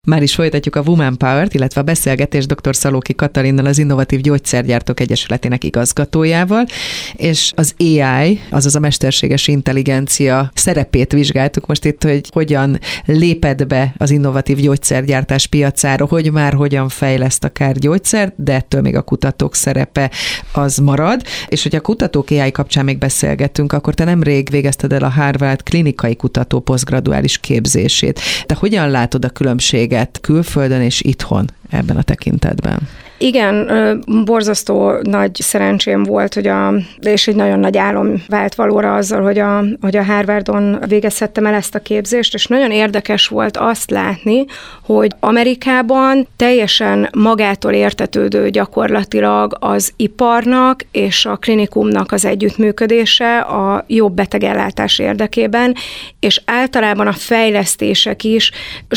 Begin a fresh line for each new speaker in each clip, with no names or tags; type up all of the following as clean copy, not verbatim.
Már is folytatjuk a Woman Power-t, illetve a beszélgetést dr. Szalóki Katalinnal, az Innovatív Gyógyszergyártók Egyesületének igazgatójával, és az AI, azaz a mesterséges intelligencia szerepét vizsgáltuk most itt, hogy hogyan lépett be az innovatív gyógyszergyártás piacára, hogy már hogyan fejleszt akár gyógyszert, de ettől még a kutatók szerepe az marad. És hogy a kutatók AI kapcsán még beszélgettünk, akkor te nemrég végezted el a Harvard klinikai kutató posztgraduális képzését. Te hogyan látod a különbséget külföldön és itthon ebben a tekintetben?
Igen, borzasztó nagy szerencsém volt, és egy nagyon nagy álom vált valóra azzal, hogy a Harvardon végezhettem el ezt a képzést, és nagyon érdekes volt azt látni, hogy Amerikában teljesen magától értetődő gyakorlatilag az iparnak és a klinikumnak az együttműködése a jobb betegellátás érdekében, és általában a fejlesztések is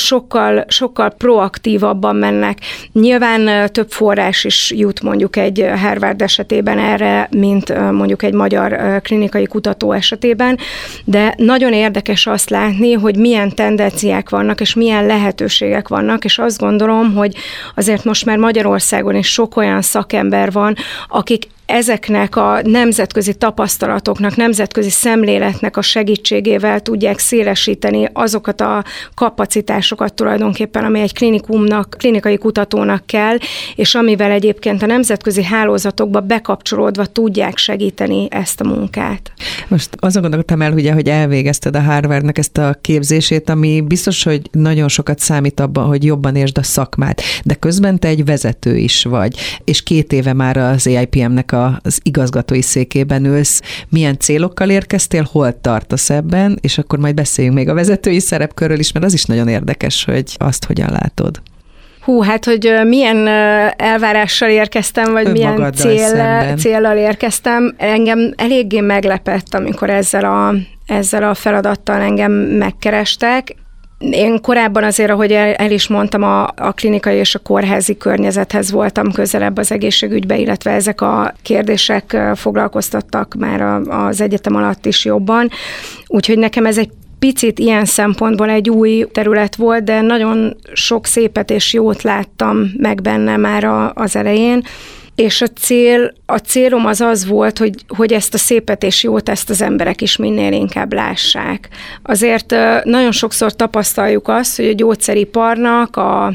sokkal proaktívabban mennek. Nyilván több forrás is jut mondjuk egy Harvard esetében erre, mint mondjuk egy magyar klinikai kutató esetében, de nagyon érdekes azt látni, hogy milyen tendenciák vannak, és milyen lehetőségek vannak, és azt gondolom, hogy azért most már Magyarországon is sok olyan szakember van, akik ezeknek a nemzetközi tapasztalatoknak, nemzetközi szemléletnek a segítségével tudják szélesíteni azokat a kapacitásokat tulajdonképpen, ami egy klinikumnak, klinikai kutatónak kell, és amivel egyébként a nemzetközi hálózatokba bekapcsolódva tudják segíteni ezt a munkát.
Most azon gondoltam el, ugye, hogy elvégezted a Harvardnak ezt a képzését, ami biztos, hogy nagyon sokat számít abban, hogy jobban értsd a szakmát, de közben te egy vezető is vagy, és 2 éve már az AIPM-nek az igazgatói székében ülsz. Milyen célokkal érkeztél, hol tartasz ebben, és akkor majd beszéljünk még a vezetői szerepkörről is, mert az is nagyon érdekes, hogy azt hogyan látod.
Hát, hogy milyen elvárással érkeztem, vagy milyen céllal érkeztem, engem eléggé meglepett, amikor ezzel a feladattal engem megkerestek. Én korábban azért, ahogy el is mondtam, a klinikai és a kórházi környezethez voltam közelebb az egészségügybe, illetve ezek a kérdések foglalkoztattak már az egyetem alatt is jobban. Úgyhogy nekem ez egy picit ilyen szempontból egy új terület volt, de nagyon sok szépet és jót láttam meg benne már az elején. És a célom az volt, hogy ezt a szépet és jót ezt az emberek is minél inkább lássák. Azért nagyon sokszor tapasztaljuk azt, hogy a gyógyszeriparnak a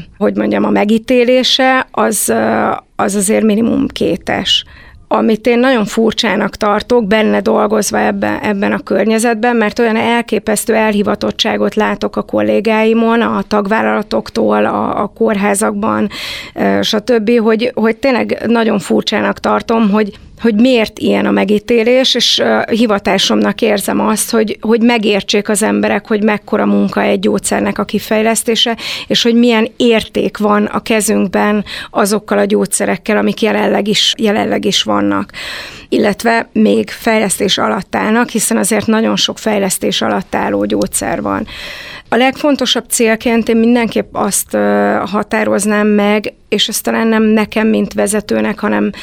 megítélése az azért minimum 2-es. Amit én nagyon furcsának tartok, benne dolgozva ebben a környezetben, mert olyan elképesztő elhivatottságot látok a kollégáimon, a tagvállalatoktól, a kórházakban, stb., hogy tényleg nagyon furcsának tartom, hogy miért ilyen a megítélés, és hivatásomnak érzem azt, hogy megértsék az emberek, hogy mekkora munka egy gyógyszernek a kifejlesztése, és hogy milyen érték van a kezünkben azokkal a gyógyszerekkel, amik jelenleg is vannak. Illetve még fejlesztés alatt állnak, hiszen azért nagyon sok fejlesztés alatt álló gyógyszer van. A legfontosabb célként én mindenképp azt határoznám meg, és ez talán nem nekem, mint vezetőnek,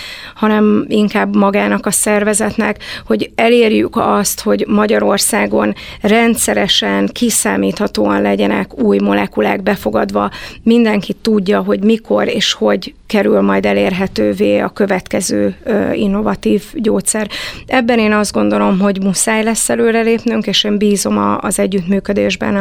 hanem inkább magának a szervezetnek, hogy elérjük azt, hogy Magyarországon rendszeresen, kiszámíthatóan legyenek új molekulák befogadva, mindenki tudja, hogy mikor és hogy kerül majd elérhetővé a következő innovatív gyógyszer. Ebben én azt gondolom, hogy muszáj lesz előrelépnünk, és én bízom az együttműködésben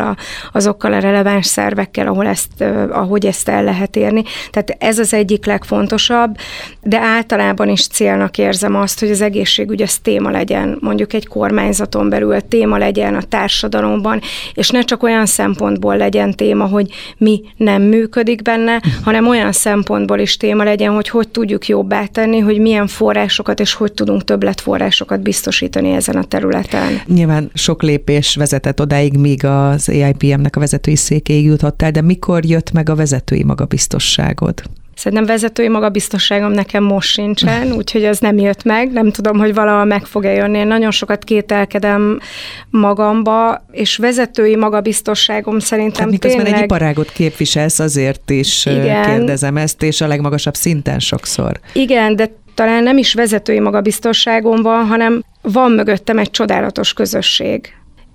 azokkal a releváns szervekkel, ahogy ezt el lehet érni. Tehát ez az egyik legfontosabb, de általában is célnak érzem azt, hogy az egészségügy az téma legyen, mondjuk egy kormányzaton belül téma legyen a társadalomban, és ne csak olyan szempontból legyen téma, hogy mi nem működik benne, hanem olyan szempontból is téma legyen, hogy tudjuk jobbá tenni, hogy milyen forrásokat és hogy tudunk többletforrásokat biztosítani ezen a területen.
Nyilván sok lépés vezetett odáig, míg az AIPM-nek a vezetői székéig jutottál, de mikor jött meg a vezetői magabiztosságod?
Szerintem vezetői magabiztosságom nekem most sincsen, úgyhogy az nem jött meg. Nem tudom, hogy valahol meg fog-e jönni. Én nagyon sokat kételkedem magamba, és vezetői magabiztosságom szerintem
miközben
tényleg...
egy iparágot képviselsz, azért is kérdezem ezt, és a legmagasabb szinten sokszor.
Igen, de talán nem is vezetői magabiztosságom van, hanem van mögöttem egy csodálatos közösség.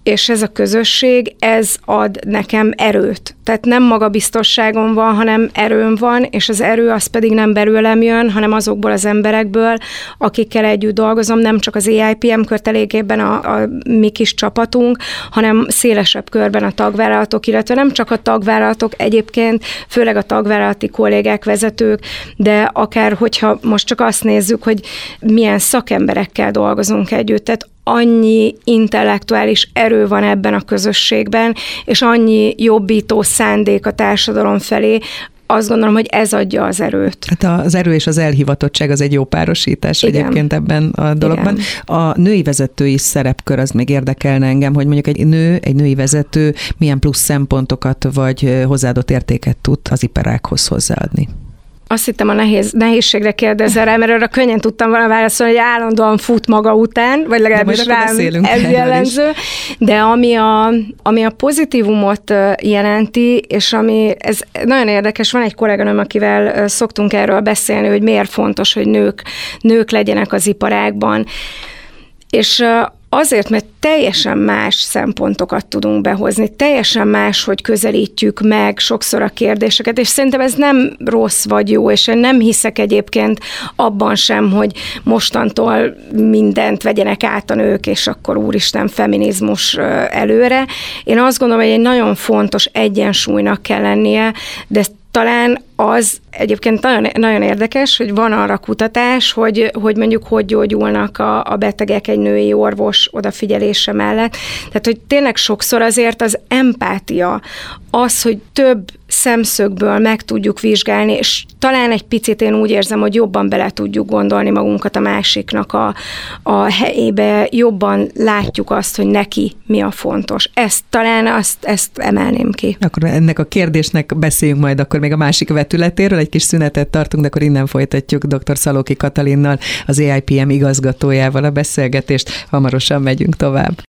és ez a közösség, ez ad nekem erőt. Tehát nem magabiztosságom van, hanem erőm van, és az erő az pedig nem belőlem jön, hanem azokból az emberekből, akikkel együtt dolgozom, nem csak az EIPM kötelékében a mi kis csapatunk, hanem szélesebb körben a tagvállalatok, illetve nem csak a tagvállalatok egyébként, főleg a tagvállalati kollégák, vezetők, de akár hogyha most csak azt nézzük, hogy milyen szakemberekkel dolgozunk együtt, tehát annyi intellektuális erő van ebben a közösségben, és annyi jobbító szándék a társadalom felé, azt gondolom, hogy ez adja az erőt.
Hát az erő és az elhivatottság az egy jó párosítás. Igen. Egyébként ebben a dologban. Igen. A női vezetői szerepkör az még érdekelne engem, hogy mondjuk egy női vezető milyen plusz szempontokat vagy hozzáadott értéket tud az iparághoz hozzáadni.
Azt hittem, a nehézségre kérdezel rá, mert arra könnyen tudtam volna válaszolni, hogy állandóan fut maga után, vagy legalábbis rám ez jellemző. De ami a pozitívumot jelenti, és ez nagyon érdekes, van egy kolléganőm, akivel szoktunk erről beszélni, hogy miért fontos, hogy nők legyenek az iparágban. És azért, mert teljesen más szempontokat tudunk behozni, teljesen más, hogy közelítjük meg sokszor a kérdéseket, és szerintem ez nem rossz vagy jó, és én nem hiszek egyébként abban sem, hogy mostantól mindent vegyenek át a nők, és akkor úristen, feminizmus előre. Én azt gondolom, hogy egy nagyon fontos egyensúlynak kell lennie, de talán az egyébként nagyon, nagyon érdekes, hogy van arra kutatás, hogy mondjuk hogy gyógyulnak a betegek egy női orvos odafigyelése mellett. Tehát, hogy tényleg sokszor azért az empátia, az, hogy több szemszögből meg tudjuk vizsgálni, és talán egy picit én úgy érzem, hogy jobban bele tudjuk gondolni magunkat a másiknak a helyébe, jobban látjuk azt, hogy neki mi a fontos. Ezt emelném ki.
Akkor ennek a kérdésnek beszéljünk majd akkor még a másik vetületéről, egy kis szünetet tartunk, de akkor innen folytatjuk dr. Szalóki Katalinnal, az EIPM igazgatójával a beszélgetést, hamarosan megyünk tovább.